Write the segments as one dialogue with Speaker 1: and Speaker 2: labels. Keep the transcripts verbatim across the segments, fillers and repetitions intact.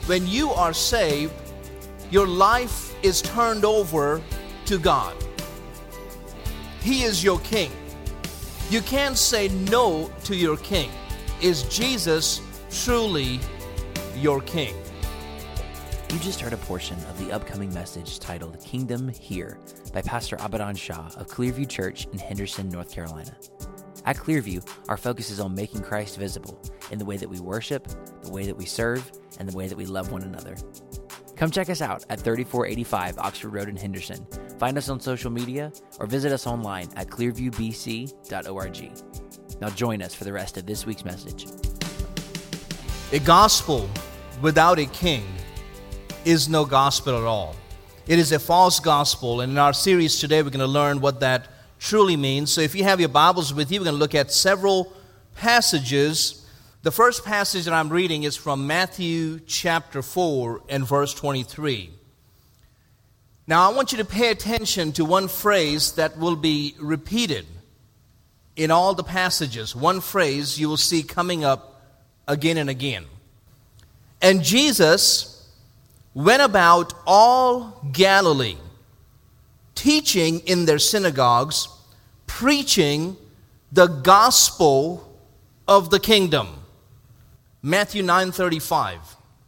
Speaker 1: when you are saved, your life is turned over to God. He is your king. You can't say no to your king. Is Jesus truly your king?
Speaker 2: You just heard a portion of the upcoming message titled Kingdom Here by Pastor Abadan Shah of Clearview Church in Henderson, North Carolina. At Clearview, our focus is on making Christ visible in the way that we worship, the way that we serve, and the way that we love one another. Come check us out at thirty-four eighty-five Oxford Road in Henderson. Find us on social media or visit us online at clearview b c dot org. Now join us for the rest of this week's message.
Speaker 1: A gospel without a king is no gospel at all. It is a false gospel, and in our series today we're going to learn what that truly means. So if you have your Bibles with you, we're going to look at several passages. The first passage that I'm reading is from Matthew chapter four and verse twenty-three. Now I want you to pay attention to one phrase that will be repeated in all the passages. One phrase you will see coming up again and again. And Jesus went about all Galilee, teaching in their synagogues, preaching the gospel of the kingdom. Matthew nine thirty-five.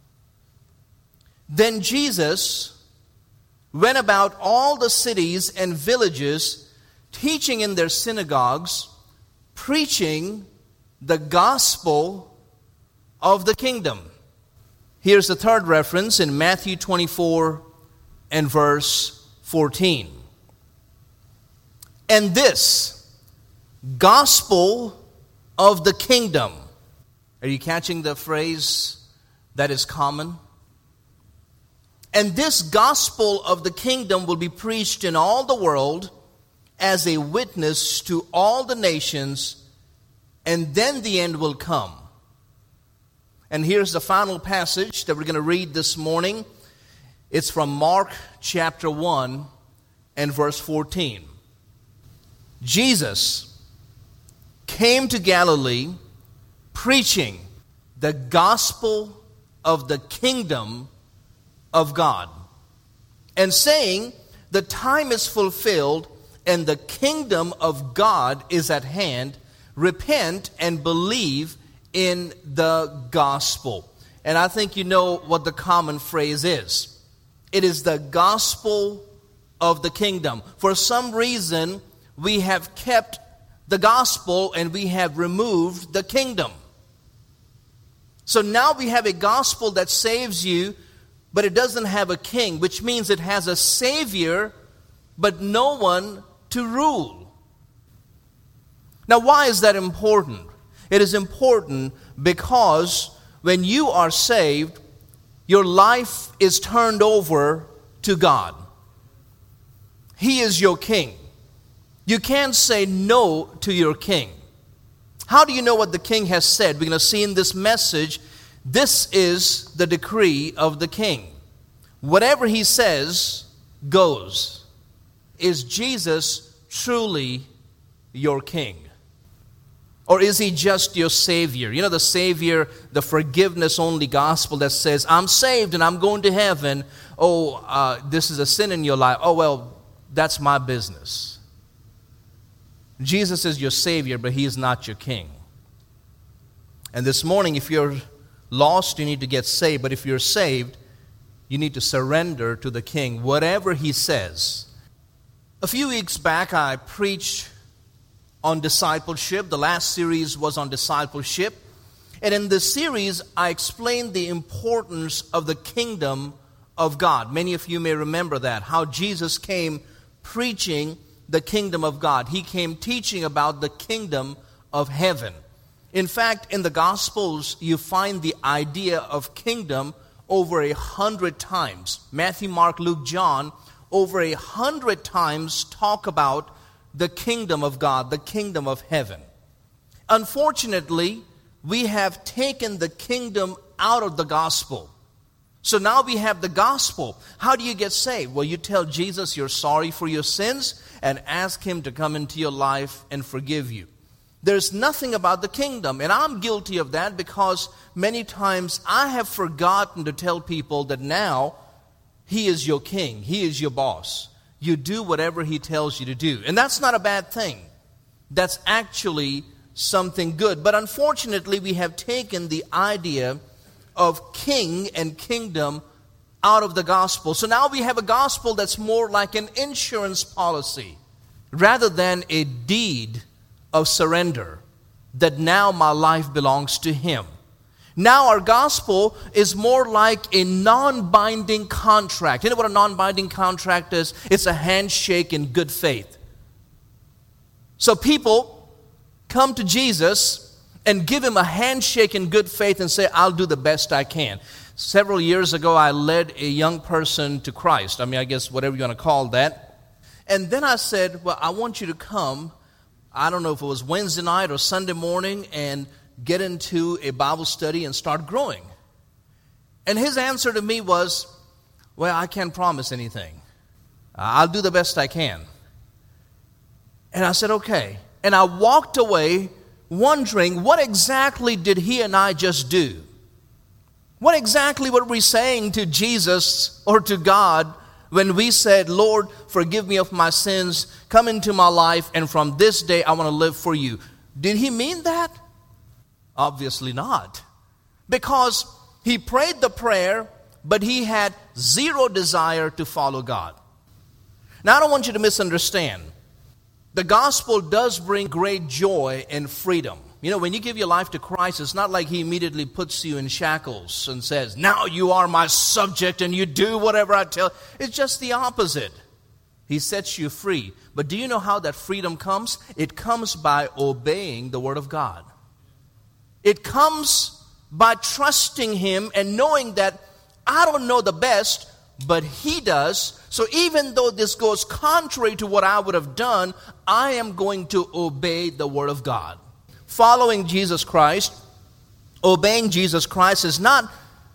Speaker 1: Then Jesus went about all the cities and villages, teaching in their synagogues, preaching the gospel of the kingdom. Here's the third reference in Matthew twenty-four and verse fourteen. And this gospel of the kingdom. Are you catching the phrase that is common? And this gospel of the kingdom will be preached in all the world as a witness to all the nations, and then the end will come. And here's the final passage that we're going to read this morning. It's from Mark chapter one and verse fourteen. Jesus came to Galilee preaching the gospel of the kingdom of God, and saying, the time is fulfilled and the kingdom of God is at hand. Repent and believe in the gospel. And I think you know what the common phrase is. It is the gospel of the kingdom. For some reason, we have kept the gospel and we have removed the kingdom. So now we have a gospel that saves you, but it doesn't have a king, which means it has a savior, but no one to rule. Now, why is that important? It is important because when you are saved, your life is turned over to God. He is your king. You can't say no to your king. How do you know what the king has said? We're going to see in this message, this is the decree of the king. Whatever he says goes. Is Jesus truly your king? Or is he just your savior? You know, the savior, the forgiveness-only gospel that says, I'm saved and I'm going to heaven. Oh, uh, this is a sin in your life. Oh, well, that's my business. Jesus is your savior, but he is not your king. And this morning, if you're lost, you need to get saved. But if you're saved, you need to surrender to the king, whatever he says. A few weeks back, I preached on discipleship. The last series was on discipleship. And in this series, I explained the importance of the kingdom of God. Many of you may remember that, how Jesus came preaching the kingdom of God. He came teaching about the kingdom of heaven. In fact, in the Gospels, you find the idea of kingdom over a hundred times. Matthew, Mark, Luke, John, over a hundred times talk about the kingdom of God, the kingdom of heaven. Unfortunately, we have taken the kingdom out of the gospel. So now we have the gospel. How do you get saved? Well, you tell Jesus you're sorry for your sins and ask him to come into your life and forgive you. There's nothing about the kingdom. And I'm guilty of that because many times I have forgotten to tell people that now He is your king. He is your boss. You do whatever He tells you to do. And that's not a bad thing. That's actually something good. But unfortunately, we have taken the idea of king and kingdom out of the gospel. So now we have a gospel that's more like an insurance policy rather than a deed of surrender, that now my life belongs to Him. Now our gospel is more like a non-binding contract. You know what a non-binding contract is? It's a handshake in good faith. So people come to Jesus and give Him a handshake in good faith and say, I'll do the best I can. Several years ago, I led a young person to Christ. I mean, I guess whatever you want to call that. And then I said, well, I want you to come, I don't know if it was Wednesday night or Sunday morning, and get into a Bible study and start growing. And his answer to me was, well, I can't promise anything. I'll do the best I can. And I said, okay. And I walked away wondering, what exactly did he and I just do? What exactly were we saying to Jesus or to God when we said, Lord, forgive me of my sins, come into my life, and from this day I want to live for you? Did he mean that? Obviously not. Because he prayed the prayer, but he had zero desire to follow God. Now, I don't want you to misunderstand. The gospel does bring great joy and freedom. You know, when you give your life to Christ, it's not like He immediately puts you in shackles and says, now you are my subject and you do whatever I tell. It's just the opposite. He sets you free. But do you know how that freedom comes? It comes by obeying the Word of God. It comes by trusting Him and knowing that I don't know the best, but He does. So even though this goes contrary to what I would have done, I am going to obey the Word of God. Following Jesus Christ, obeying Jesus Christ is not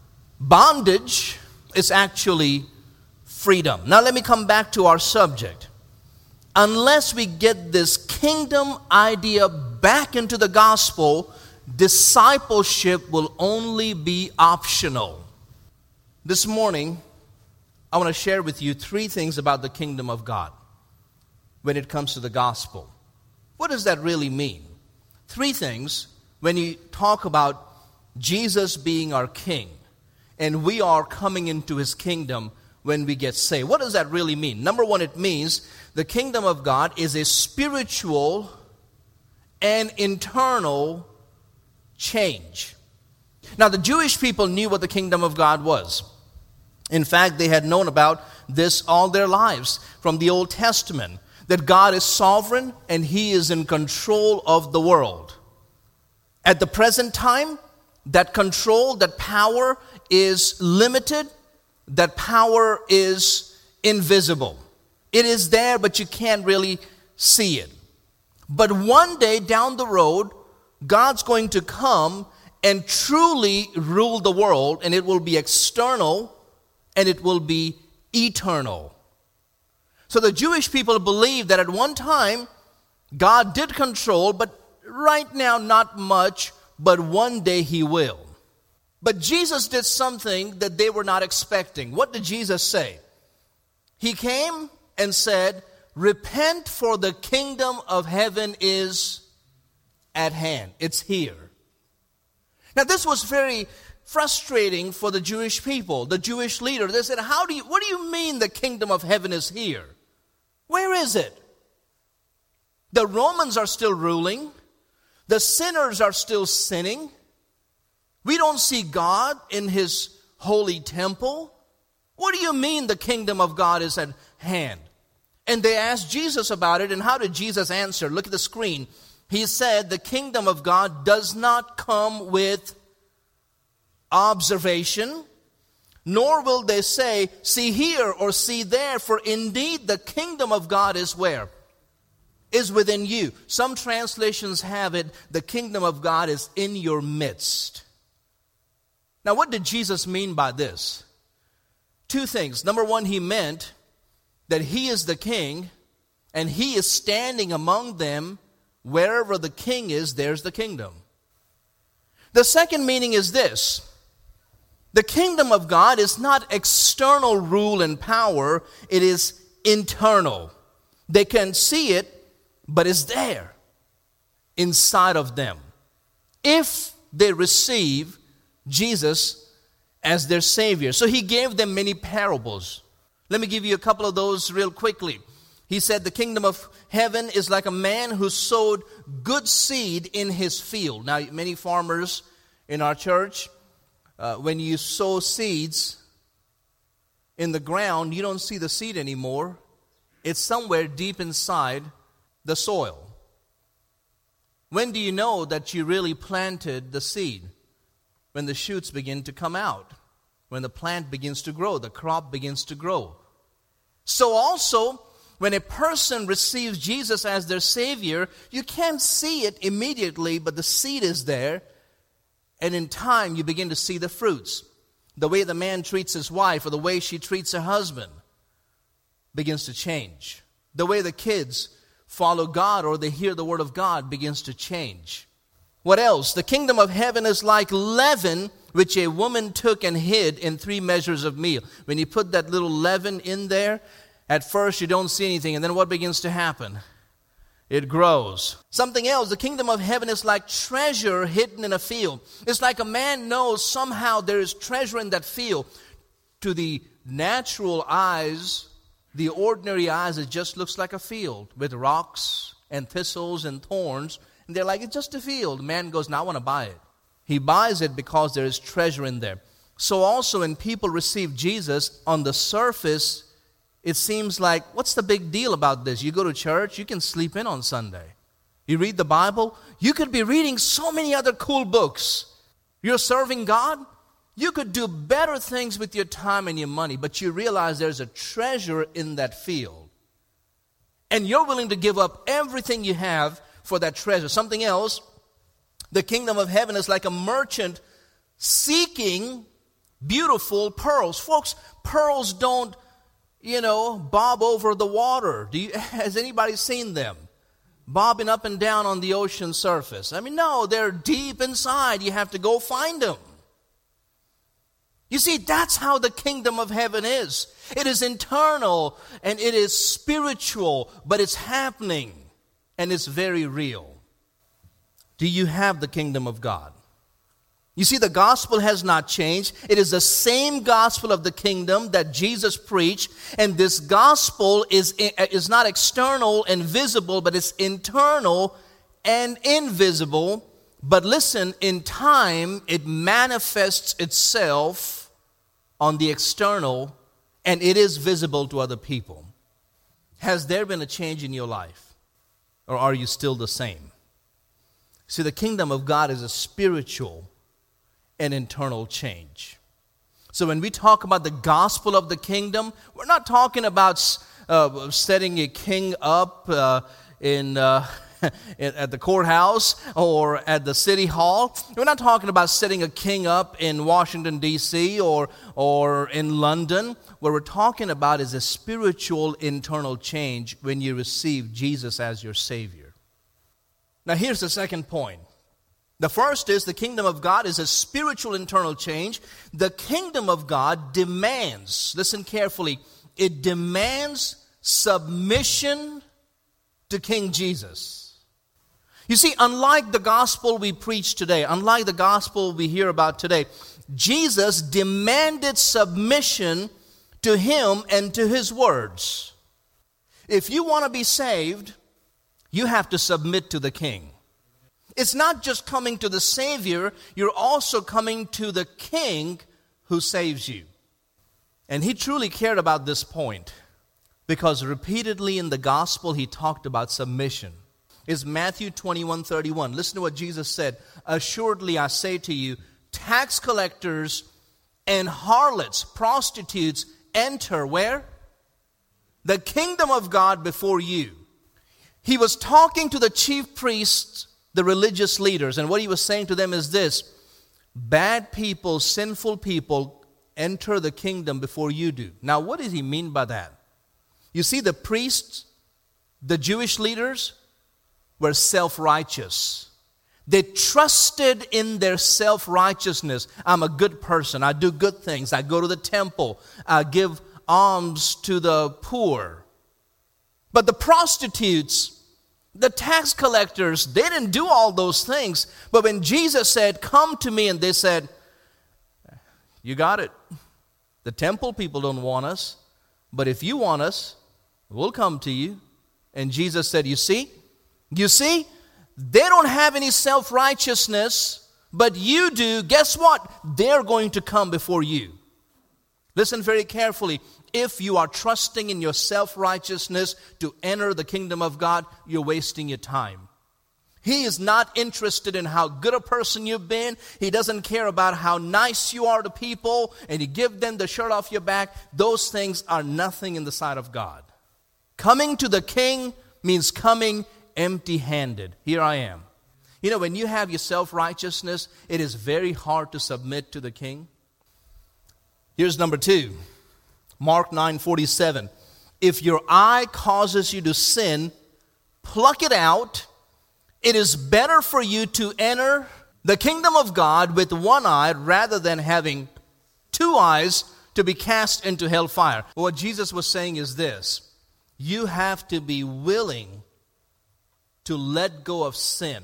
Speaker 1: bondage, it's actually freedom. Now let me come back to our subject. Unless we get this kingdom idea back into the gospel, discipleship will only be optional. This morning, I want to share with you three things about the kingdom of God when it comes to the gospel. What does that really mean? Three things when you talk about Jesus being our king and we are coming into His kingdom when we get saved. What does that really mean? Number one, it means the kingdom of God is a spiritual and internal change. Now, the Jewish people knew what the kingdom of God was. In fact, they had known about this all their lives from the Old Testament, that God is sovereign and He is in control of the world. At the present time, that control, that power is limited, that power is invisible. It is there, but you can't really see it. But one day down the road, God's going to come and truly rule the world, and it will be external and it will be eternal. So the Jewish people believed that at one time, God did control, but right now not much, but one day He will. But Jesus did something that they were not expecting. What did Jesus say? He came and said, repent, for the kingdom of heaven is at hand. It's here. Now this was very frustrating for the Jewish people, the Jewish leader. They said, "How do you, what do you mean the kingdom of heaven is here? Where is it? The Romans are still ruling. The sinners are still sinning. We don't see God in His holy temple. What do you mean the kingdom of God is at hand?" And they asked Jesus about it, and how did Jesus answer? Look at the screen. He said, the kingdom of God does not come with observation, nor will they say, see here or see there, for indeed the kingdom of God is where? Is within you. Some translations have it, the kingdom of God is in your midst. Now, what did Jesus mean by this? Two things. Number one, He meant that He is the king and He is standing among them Wherever the king is, there's the kingdom. The second meaning is this. The kingdom of God is not external rule and power. It is internal. They can see it, but it's there inside of them. If they receive Jesus as their Savior. So he gave them many parables. Let me give you a couple of those real quickly. He said the kingdom of heaven is like a man who sowed good seed in his field. Now, many farmers in our church, uh, when you sow seeds in the ground, you don't see the seed anymore. It's somewhere deep inside the soil. When do you know that you really planted the seed? When the shoots begin to come out. When the plant begins to grow, the crop begins to grow. So also, when a person receives Jesus as their Savior, you can't see it immediately, but the seed is there. And in time, you begin to see the fruits. The way the man treats his wife or the way she treats her husband begins to change. The way the kids follow God or they hear the word of God begins to change. What else? The kingdom of heaven is like leaven, which a woman took and hid in three measures of meal. When you put that little leaven in there, at first you don't see anything, and then what begins to happen? It grows. Something else, the kingdom of heaven is like treasure hidden in a field. It's like a man knows somehow there is treasure in that field. To the natural eyes, the ordinary eyes, it just looks like a field with rocks and thistles and thorns. And they're like, it's just a field. The man goes, no, I want to buy it. He buys it because there is treasure in there. So also when people receive Jesus, on the surface, it seems like, what's the big deal about this? You go to church, you can sleep in on Sunday. You read the Bible, you could be reading so many other cool books. You're serving God, you could do better things with your time and your money, but you realize there's a treasure in that field. And you're willing to give up everything you have for that treasure. Something else, the kingdom of heaven is like a merchant seeking beautiful pearls. Folks, pearls don't, you know, bob over the water. Do you, has anybody seen them? Bobbing up and down on the ocean surface. I mean, no, they're deep inside. You have to go find them. You see, that's how the kingdom of heaven is. It is internal and it is spiritual, but it's happening and it's very real. Do you have the kingdom of God? You see, the gospel has not changed. It is the same gospel of the kingdom that Jesus preached. And this gospel is, is not external and visible, but it's internal and invisible. But listen, in time, it manifests itself on the external, and it is visible to other people. Has there been a change in your life? Or are you still the same? See, the kingdom of God is a spiritual and internal change. So when we talk about the gospel of the kingdom, we're not talking about uh, setting a king up uh, in uh, at the courthouse or at the city hall. We're not talking about setting a king up in Washington, D C or or in London. What we're talking about is a spiritual internal change when you receive Jesus as your Savior. Now here's the second point. The first is the kingdom of God is a spiritual internal change. The kingdom of God demands, listen carefully, it demands submission to King Jesus. You see, unlike the gospel we preach today, unlike the gospel we hear about today, Jesus demanded submission to him and to his words. If you want to be saved, you have to submit to the king. It's not just coming to the Savior, you're also coming to the King who saves you. And he truly cared about this point because repeatedly in the gospel he talked about submission. It's Matthew twenty-one thirty-one. Listen to what Jesus said. Assuredly I say to you, tax collectors and harlots, prostitutes, enter where? The kingdom of God before you. He was talking to the chief priests, the religious leaders, and what he was saying to them is this: bad people, sinful people enter the kingdom before you do. Now, what does he mean by that? You see, the priests, the Jewish leaders, were self-righteous. They trusted in their self-righteousness. I'm a good person. I do good things. I go to the temple. I give alms to the poor. But the prostitutes, the tax collectors, they didn't do all those things. But when Jesus said, come to me, and they said, you got it. The temple people don't want us. But if you want us, we'll come to you. And Jesus said, you see? You see? They don't have any self-righteousness, but you do. Guess what? They're going to come before you. Listen very carefully. If you are trusting in your self-righteousness to enter the kingdom of God, you're wasting your time. He is not interested in how good a person you've been. He doesn't care about how nice you are to people and you give them the shirt off your back. Those things are nothing in the sight of God. Coming to the King means coming empty-handed. Here I am. You know, when you have your self-righteousness, it is very hard to submit to the King. Here's number two. Mark nine forty-seven. If your eye causes you to sin, pluck it out. It is better for you to enter the kingdom of God with one eye rather than having two eyes to be cast into hellfire. What Jesus was saying is this. You have to be willing to let go of sin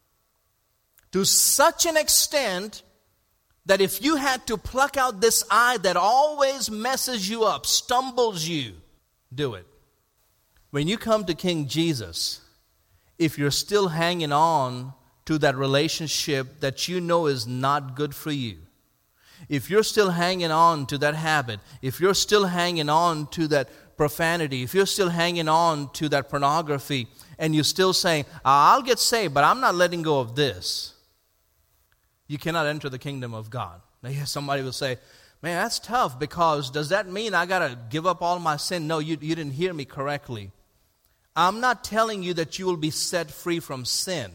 Speaker 1: to such an extent that if you had to pluck out this eye that always messes you up, stumbles you, do it. When you come to King Jesus, if you're still hanging on to that relationship that you know is not good for you, if you're still hanging on to that habit, if you're still hanging on to that profanity, if you're still hanging on to that pornography, and you're still saying, I'll get saved, but I'm not letting go of this, you cannot enter the kingdom of God. Now, yes, somebody will say, man, that's tough, because does that mean I got to give up all my sin? No, you, you didn't hear me correctly. I'm not telling you that you will be set free from sin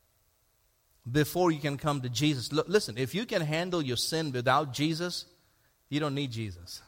Speaker 1: before you can come to Jesus. Look, listen, if you can handle your sin without Jesus, you don't need Jesus.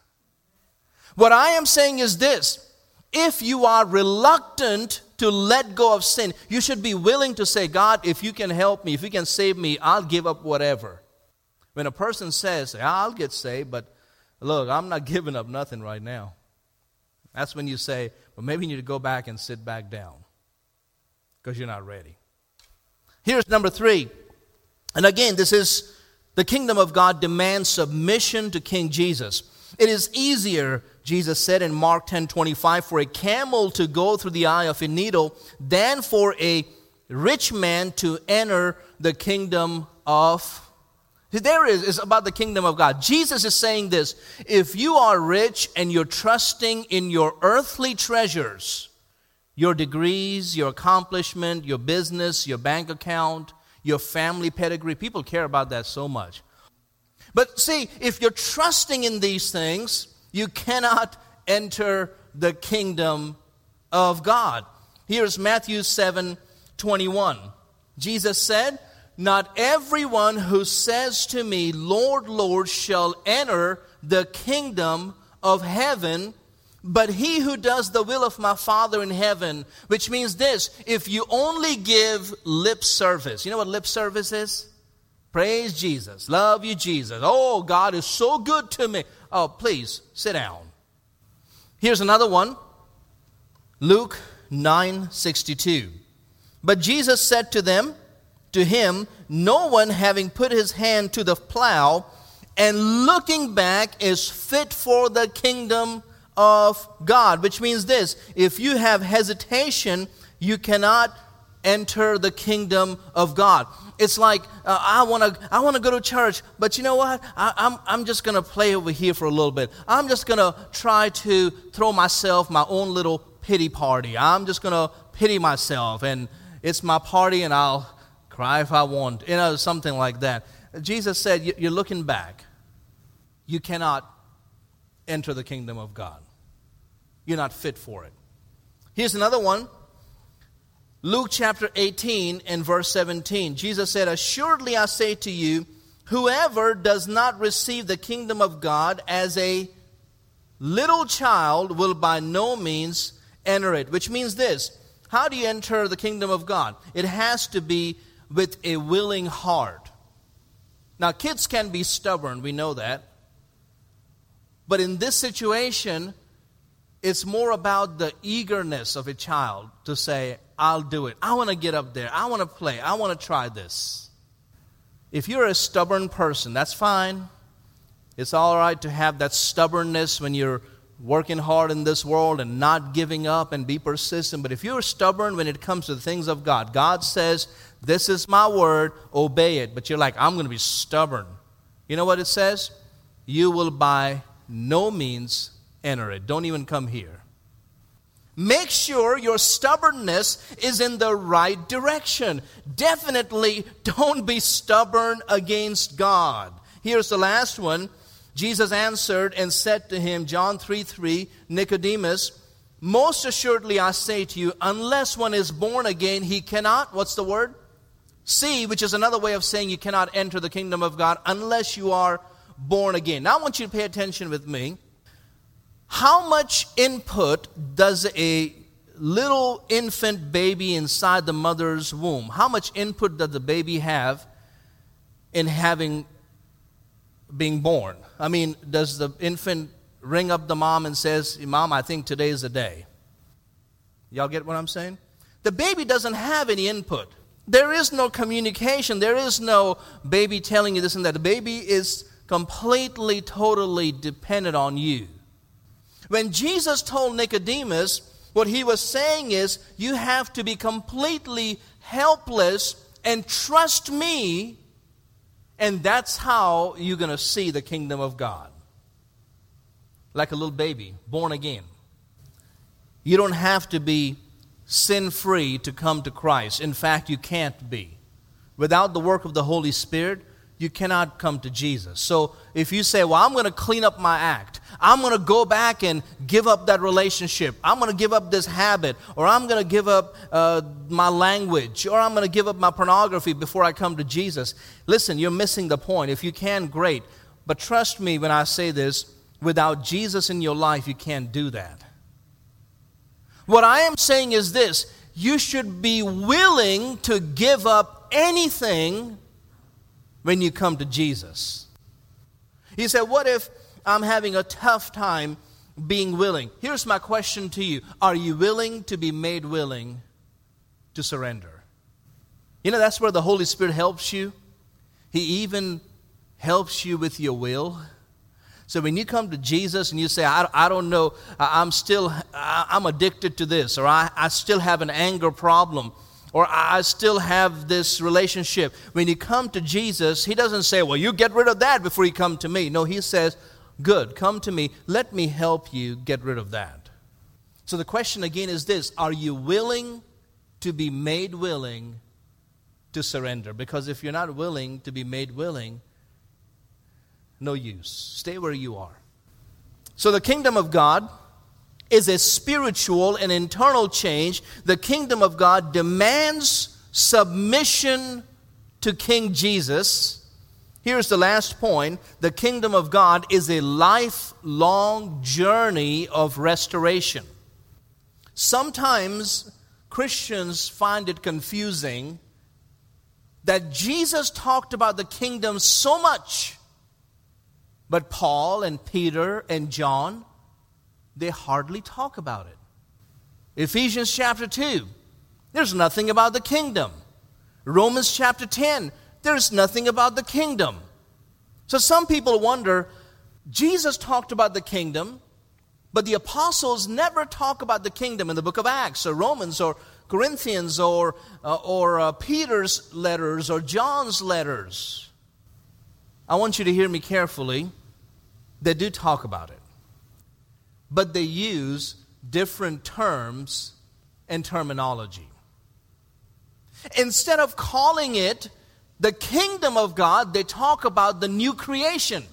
Speaker 1: What I am saying is this. If you are reluctant to let go of sin, you should be willing to say, God, if you can help me, if you can save me, I'll give up whatever. When a person says, I'll get saved, but look, I'm not giving up nothing right now. That's when you say, well, maybe you need to go back and sit back down because you're not ready. Here's number three. And again, this is the kingdom of God demands submission to King Jesus. It is easier, Jesus said in Mark ten twenty-five, for a camel to go through the eye of a needle than for a rich man to enter the kingdom of. There is is about the kingdom of God. Jesus is saying this. If you are rich and you're trusting in your earthly treasures, your degrees, your accomplishment, your business, your bank account, your family pedigree, people care about that so much. But see, if you're trusting in these things, you cannot enter the kingdom of God. Here's Matthew seven twenty-one. Jesus said, not everyone who says to me, Lord, Lord, shall enter the kingdom of heaven, but he who does the will of my Father in heaven. Which means this, if you only give lip service. You know what lip service is? Praise Jesus. Love you, Jesus. Oh, God is so good to me. Oh, please, sit down. Here's another one. Luke nine sixty-two. But Jesus said to them, to him, no one having put his hand to the plow and looking back is fit for the kingdom of God. Which means this, if you have hesitation, you cannot enter the kingdom of God. It's like, uh, I want to I want to go to church, but you know what? I, I'm, I'm just going to play over here for a little bit. I'm just going to try to throw myself my own little pity party. I'm just going to pity myself, and it's my party, and I'll cry if I want. You know, something like that. Jesus said, you're looking back. You cannot enter the kingdom of God. You're not fit for it. Here's another one. Luke chapter eighteen and verse seventeen. Jesus said, assuredly I say to you, whoever does not receive the kingdom of God as a little child will by no means enter it. Which means this, How do you enter the kingdom of God? It has to be with a willing heart. Now, kids can be stubborn, we know that. But in this situation, it's more about the eagerness of a child to say, I'll do it. I want to get up there. I want to play. I want to try this. If you're a stubborn person, that's fine. It's all right to have that stubbornness when you're working hard in this world and not giving up and be persistent. But if you're stubborn when it comes to the things of God, God says, this is my word, obey it. But you're like, I'm going to be stubborn. You know what it says? You will by no means enter it. Don't even come here. Make sure your stubbornness is in the right direction. Definitely don't be stubborn against God. Here's the last one. Jesus answered and said to him, John three three, Nicodemus, most assuredly I say to you, unless one is born again, he cannot, what's the word? See, which is another way of saying you cannot enter the kingdom of God unless you are born again. Now I want you to pay attention with me. How much input does a little infant baby inside the mother's womb, how much input does the baby have in having, being born? I mean, does the infant ring up the mom and says, Mom, I think today is the day? Y'all get what I'm saying? The baby doesn't have any input. There is no communication. There is no baby telling you this and that. The baby is completely, totally dependent on you. When Jesus told Nicodemus, what he was saying is, you have to be completely helpless and trust me, and that's how you're going to see the kingdom of God. Like a little baby, born again. You don't have to be sin-free to come to Christ. In fact, you can't be. Without the work of the Holy Spirit, you cannot come to Jesus. So if you say, well, I'm going to clean up my act, I'm going to go back and give up that relationship, I'm going to give up this habit, or I'm going to give up uh, my language, or I'm going to give up my pornography before I come to Jesus. Listen, you're missing the point. If you can, great. But trust me when I say this, without Jesus in your life, you can't do that. What I am saying is this: you should be willing to give up anything when you come to Jesus. He said, what if I'm having a tough time being willing? Here's my question to you. Are you willing to be made willing to surrender? You know, that's where the Holy Spirit helps you. He even helps you with your will. So when you come to Jesus and you say, I, I don't know, I'm still, I'm addicted to this, or I, I still have an anger problem, or I still have this relationship. When you come to Jesus, He doesn't say, well, you get rid of that before you come to me. No, He says, good, come to me. Let me help you get rid of that. So the question again is this: are you willing to be made willing to surrender? Because if you're not willing to be made willing, no use. Stay where you are. So the kingdom of God is a spiritual and internal change. The kingdom of God demands submission to King Jesus. Here's the last point. The kingdom of God is a lifelong journey of restoration. Sometimes Christians find it confusing that Jesus talked about the kingdom so much, but Paul and Peter and John, they hardly talk about it. Ephesians chapter two, there's nothing about the kingdom. Romans chapter ten, there's nothing about the kingdom. So some people wonder, Jesus talked about the kingdom, but the apostles never talk about the kingdom in the book of Acts or Romans or Corinthians or, uh, or uh, Peter's letters or John's letters. I want you to hear me carefully. They do talk about it, but they use different terms and terminology. Instead of calling it the kingdom of God, they talk about the new creation.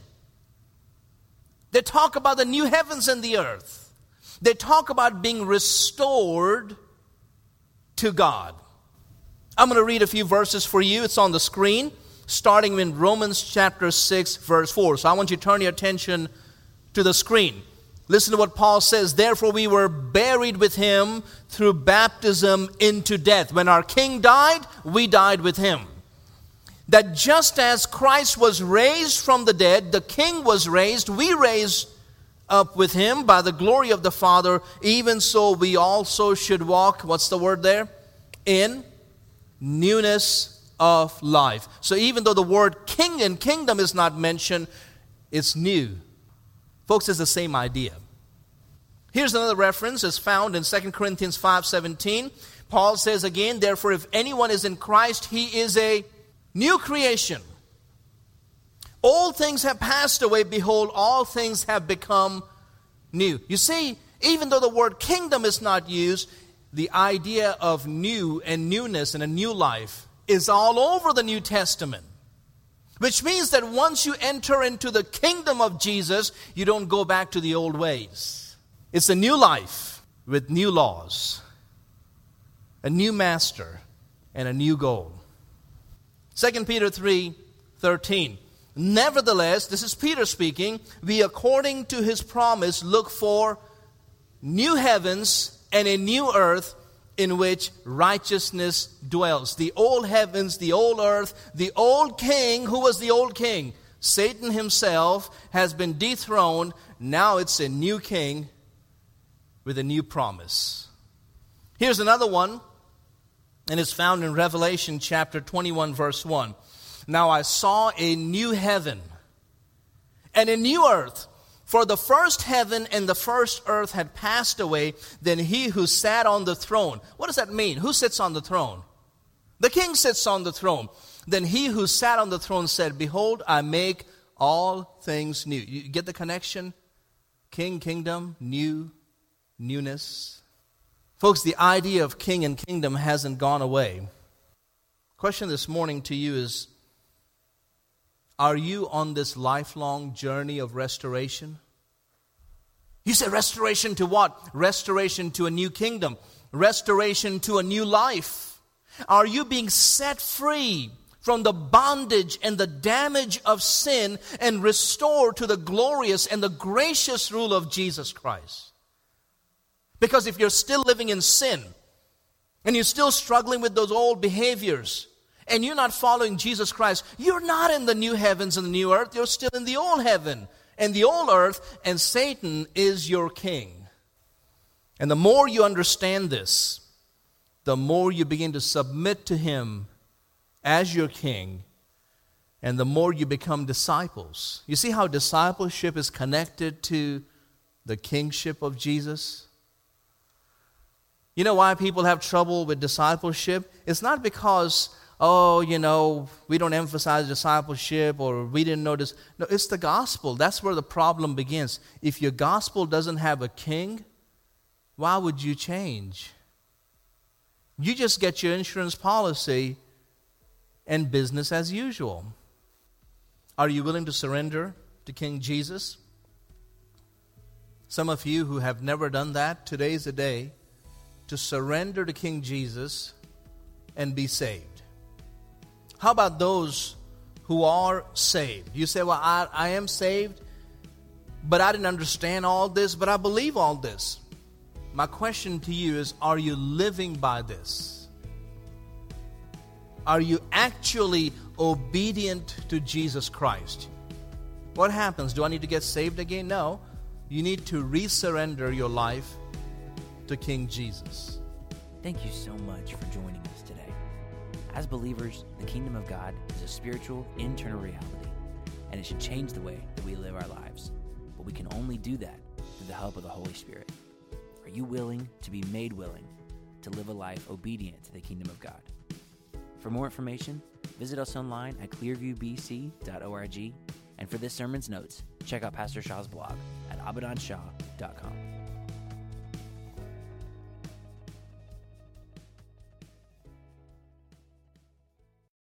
Speaker 1: They talk about the new heavens and the earth. They talk about being restored to God. I'm going to read a few verses for you. It's on the screen, starting in Romans chapter six, verse four. So I want you to turn your attention to the screen. Listen to what Paul says. Therefore we were buried with him through baptism into death. When our King died, we died with him. That just as Christ was raised from the dead, the King was raised, we raised up with him by the glory of the Father, even so we also should walk, what's the word there? In newness of life. So even though the word king and kingdom is not mentioned, it's new. Folks, it's the same idea. Here's another reference. It's found in Second Corinthians five seventeen. Paul says again, therefore if anyone is in Christ, he is a new creation. All things have passed away. Behold, all things have become new. You see, even though the word kingdom is not used, the idea of new and newness and a new life is all over the New Testament. Which means that once you enter into the kingdom of Jesus, you don't go back to the old ways. It's a new life with new laws, a new master, and a new goal. Second Peter three thirteen. Nevertheless, this is Peter speaking, we according to his promise look for new heavens and a new earth in which righteousness dwells. The old heavens, the old earth, the old king. Who was the old king? Satan himself has been dethroned. Now it's a new king with a new promise. Here's another one, and it's found in Revelation chapter twenty-one, verse one. Now I saw a new heaven and a new earth. For the first heaven and the first earth had passed away, then he who sat on the throne. What does that mean? Who sits on the throne? The king sits on the throne. Then he who sat on the throne said, behold, I make all things new. You get the connection? King, kingdom, new, newness. Folks, the idea of king and kingdom hasn't gone away. Question this morning to you is, are you on this lifelong journey of restoration? You say restoration to what? Restoration to a new kingdom. Restoration to a new life. Are you being set free from the bondage and the damage of sin and restored to the glorious and the gracious rule of Jesus Christ? Because if you're still living in sin and you're still struggling with those old behaviors, and you're not following Jesus Christ, you're not in the new heavens and the new earth. You're still in the old heaven and the old earth, and Satan is your king. And the more you understand this, the more you begin to submit to him as your king, and the more you become disciples. You see how discipleship is connected to the kingship of Jesus? You know why people have trouble with discipleship? It's not because oh, you know, we don't emphasize discipleship or we didn't know this. No, it's the gospel. That's where the problem begins. If your gospel doesn't have a king, why would you change? You just get your insurance policy and business as usual. Are you willing to surrender to King Jesus? Some of you who have never done that, today's the day to surrender to King Jesus and be saved. How about those who are saved? You say, well, I, I am saved, but I didn't understand all this, but I believe all this. My question to you is, are you living by this? Are you actually obedient to Jesus Christ? What happens? Do I need to get saved again? No. You need to resurrender your life to King Jesus.
Speaker 2: Thank you so much for joining us today. As believers, the kingdom of God is a spiritual, internal reality, and it should change the way that we live our lives. But we can only do that through the help of the Holy Spirit. Are you willing to be made willing to live a life obedient to the kingdom of God? For more information, visit us online at clearview b c dot org, and for this sermon's notes, check out Pastor Shah's blog at abadan shah dot com.